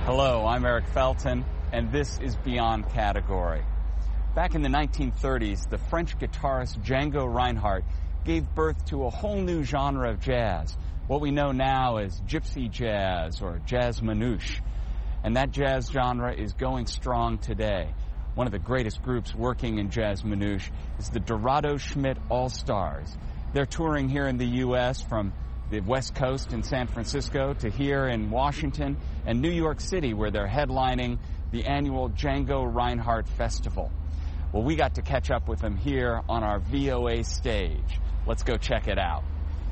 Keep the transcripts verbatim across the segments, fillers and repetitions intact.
Hello, I'm Eric Felton, and this is Beyond Category. Back in the nineteen thirties, the French guitarist Django Reinhardt gave birth to a whole new genre of jazz, what we know now as gypsy jazz or jazz manouche. And that jazz genre is going strong today. One of the greatest groups working in jazz manouche is the Dorado Schmidt All-Stars. They're touring here in the U S from the West Coast in San Francisco to here in Washington and New York City, where they're headlining the annual Django Reinhardt Festival. Well, we got to catch up with them here on our V O A stage. Let's go check it out.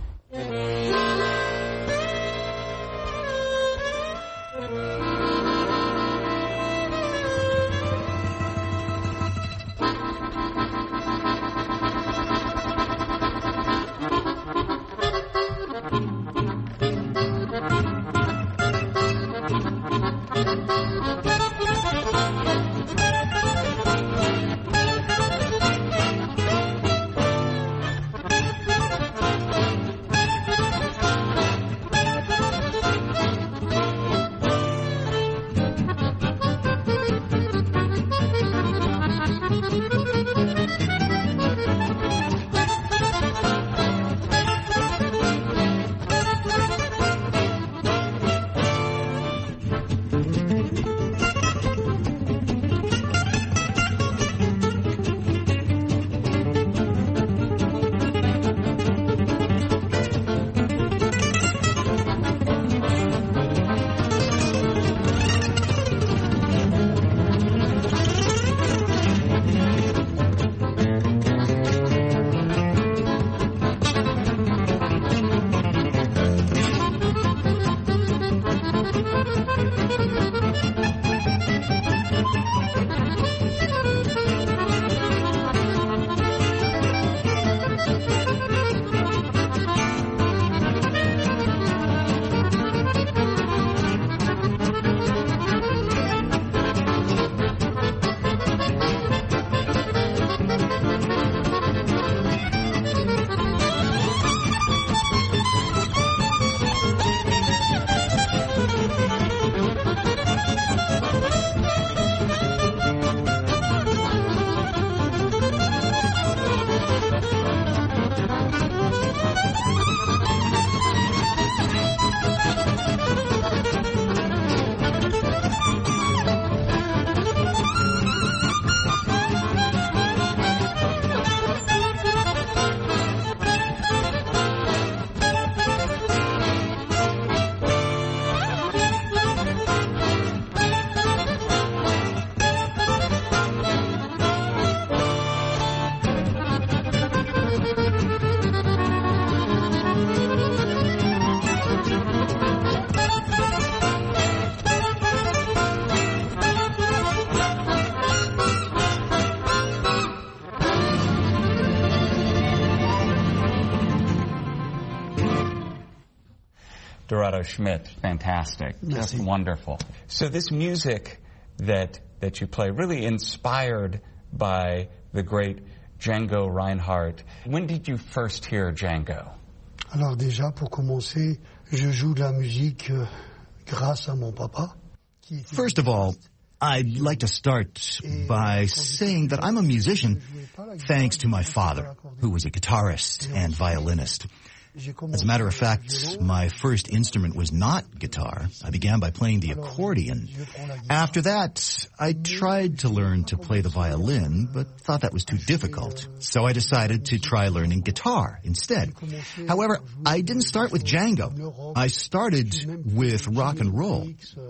Dorado Schmidt, fantastic, Merci. Just wonderful. So this music that that you play, really inspired by the great Django Reinhardt. When did you first hear Django? Alors déjà, pour commencer, je joue de la musique euh, grâce à mon papa. First of all, I'd like to start by saying that I'm a musician thanks to my father, who was a guitarist and violinist. As a matter of fact, my first instrument was not guitar. I began by playing the accordion. After that, I tried to learn to play the violin, but thought that was too difficult. So I decided to try learning guitar instead. However, I didn't start with Django. I started with rock and roll.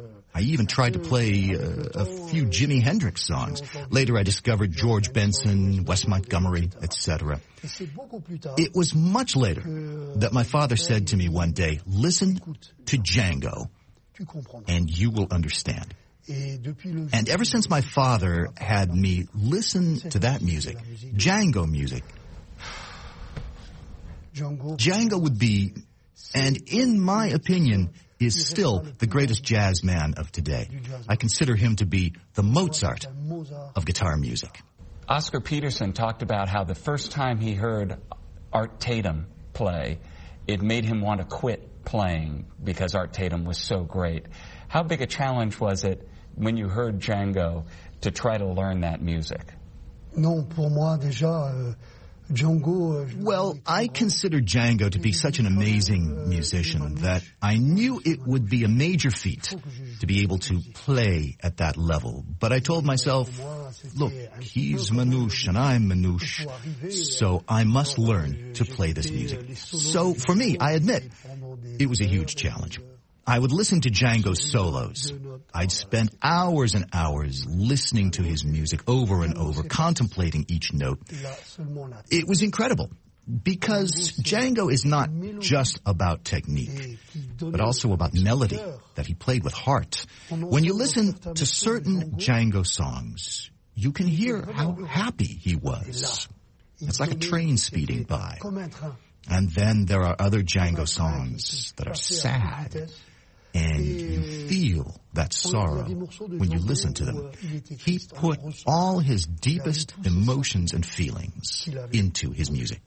I even tried to play uh, a few Jimi Hendrix songs. Later I discovered George Benson, Wes Montgomery, et cetera. It was much later that my father said to me one day, "Listen to Django, and you will understand." And ever since my father had me listen to that music, Django music, Django would be, and in my opinion, is still the greatest jazz man of today. I consider him to be the Mozart of guitar music. Oscar Peterson talked about how the first time he heard Art Tatum play, it made him want to quit playing because Art Tatum was so great. How big a challenge was it when you heard Django to try to learn that music? Non, pour moi déjà, euh, Django. Euh, well, I considered Django to be such an amazing musician that I knew it would be a major feat to be able to play at that level. But I told myself, look, he's Manouche and I'm Manouche, so I must learn to play this music. So for me, I admit, it was a huge challenge. I would listen to Django's solos. I'd spend hours and hours listening to his music over and over, contemplating each note. It was incredible, because Django is not just about technique, but also about melody that he played with heart. When you listen to certain Django songs, you can hear how happy he was. It's like a train speeding by. And then there are other Django songs that are sad. And you feel that sorrow when you listen to them. He put all his deepest emotions and feelings into his music.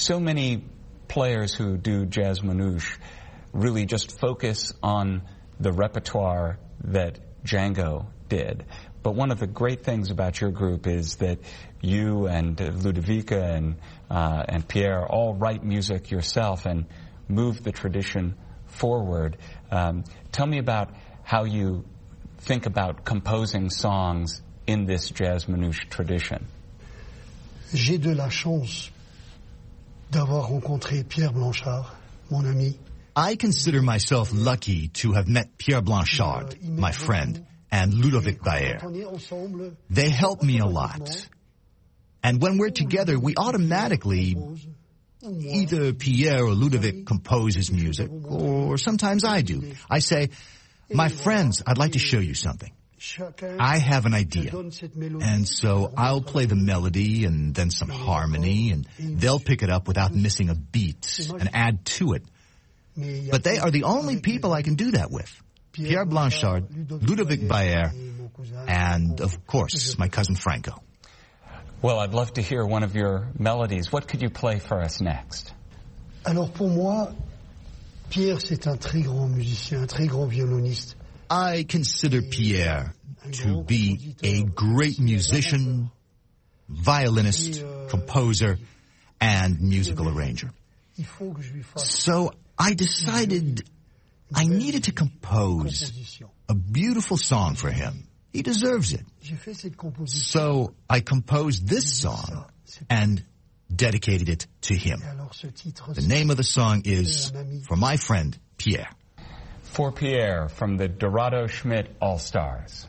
so many players who do jazz manouche really just focus on the repertoire that Django did. But one of the great things about your group is that you and Ludovica and, uh, and Pierre all write music yourself and move the tradition forward. Um, tell me about how you think about composing songs in this jazz manouche tradition. J'ai de la chance d'avoir rencontré Pierre Blanchard, mon ami. I consider myself lucky to have met Pierre Blanchard, my friend, and Ludovic Baer. They help me a lot. And when we're together, we automatically, either Pierre or Ludovic composes music, or sometimes I do. I say, my friends, I'd like to show you something. I have an idea. And so I'll play the melody and then some harmony, and they'll pick it up without missing a beat and add to it. But they are the only people I can do that with. Pierre Blanchard, Ludovic Baer, and, of course, my cousin Franco. Well, I'd love to hear one of your melodies. What could you play for us next? Alors pour moi, Pierre, c'est un très grand musicien, un très grand violoniste. I consider Pierre to be a great musician, violinist, composer, and musical arranger. So I decided I needed to compose a beautiful song for him. He deserves it. So I composed this song and dedicated it to him. The name of the song is For My Friend, Pierre. For Pierre from the Dorado Schmidt All-Stars.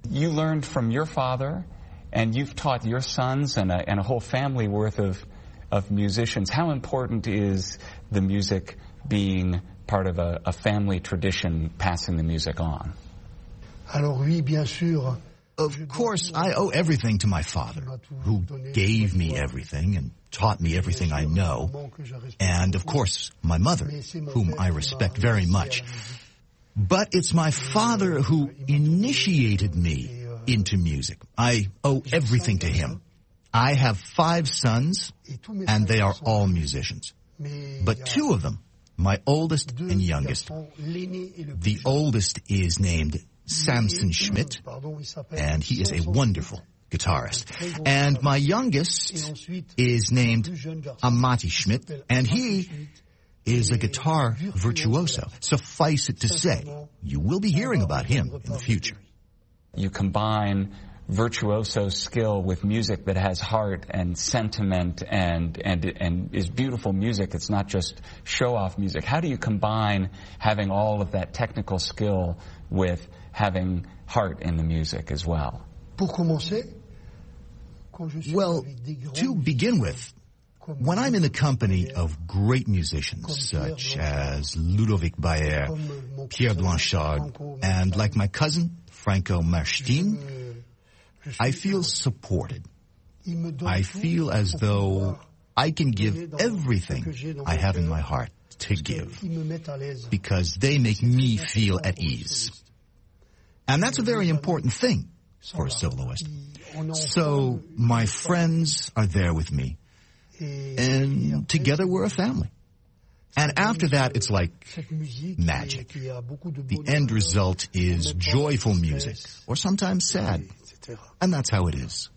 you learned from your father, and you've taught your sons and a, and a whole family worth of, of musicians. How important is the music being part of a, a family tradition, passing the music on? Alors oui, bien sûr. Of course, I owe everything to my father, who gave me everything and taught me everything I know, and of course, my mother, whom I respect very much. But it's my father who initiated me into music. I owe everything to him. I have five sons, and they are all musicians. But two of them, my oldest and youngest, the oldest is named Samson Schmidt, and he is a wonderful guitarist. And my youngest is named Amati Schmidt, and he is a guitar virtuoso. Suffice it to say, you will be hearing about him in the future. You combine virtuoso skill with music that has heart and sentiment and, and, and is beautiful music. It's not just show-off music. How do you combine having all of that technical skill with having heart in the music as well? Well, to begin with, when I'm in the company of great musicians such as Ludovic Bayer, Pierre Blanchard, and like my cousin, Franco Martin, I feel supported. I feel as though I can give everything I have in my heart to give, because they make me feel at ease. And that's a very important thing for a soloist. So my friends are there with me, and together we're a family. And after that, it's like magic. The end result is joyful music, or sometimes sad. And that's how it is.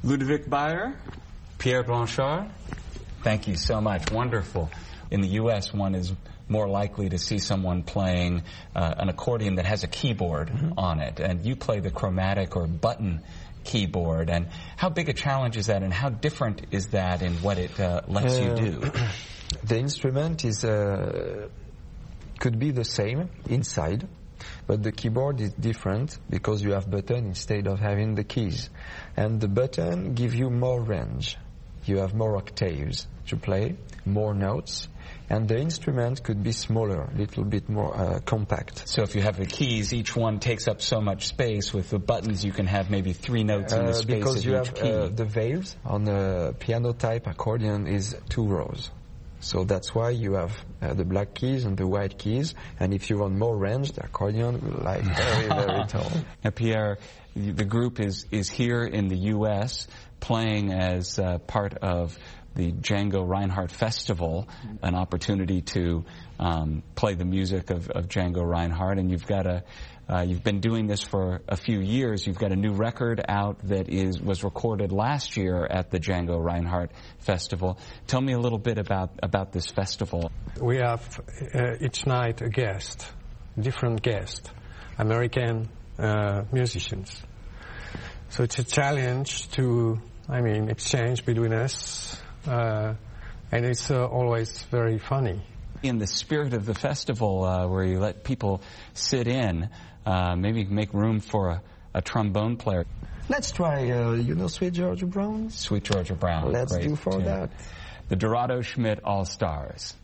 Ludovic Bayer, Pierre Blanchard, thank you so much. Wonderful. In the U S, one is more likely to see someone playing uh, an accordion that has a keyboard mm-hmm. on it, and you play the chromatic or button keyboard. And how big a challenge is that, and how different is that in what it uh, lets uh, you do? The instrument is uh, could be the same inside, but the keyboard is different because you have button instead of having the keys, and the button give you more range. You have more octaves to play, more notes, and the instrument could be smaller, a little bit more uh, compact. So if you have the keys, each one takes up so much space. With the buttons, you can have maybe three notes in the uh, space because of you each have key. Uh, the valves on a piano-type accordion is two rows. So that's why you have uh, the black keys and the white keys, and if you want more range, the accordion will lie very, very tall. Now, Pierre, the group is, is here in the U S playing as uh, part of the Django Reinhardt Festival, an opportunity to um, play the music of, of Django Reinhardt, and you've got a Uh, you've been doing this for a few years. You've got a new record out that is was recorded last year at the Django Reinhardt Festival. Tell me a little bit about, about this festival. We have uh, each night a guest, different guest, American uh, musicians. So it's a challenge to, I mean, exchange between us, uh, and it's uh, always very funny. In the spirit of the festival, uh, where you let people sit in, uh, maybe make room for a, a trombone player. Let's try, uh, you know, Sweet Georgia Brown? Sweet Georgia Brown. Let's Great do for tune. that. The Dorado Schmidt All-Stars.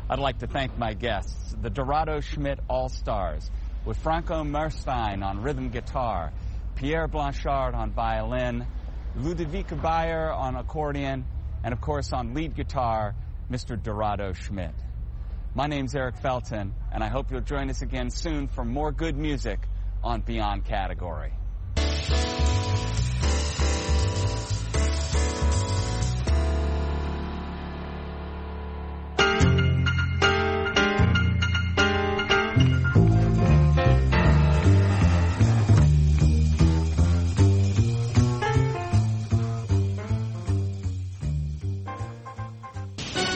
I'd like to thank my guests, the Dorado Schmidt All-Stars, with Franco Merstein on rhythm guitar, Pierre Blanchard on violin, Ludwika Bayer on accordion, and of course on lead guitar, Mister Dorado Schmidt. My name's Eric Felton, and I hope you'll join us again soon for more good music on Beyond Category.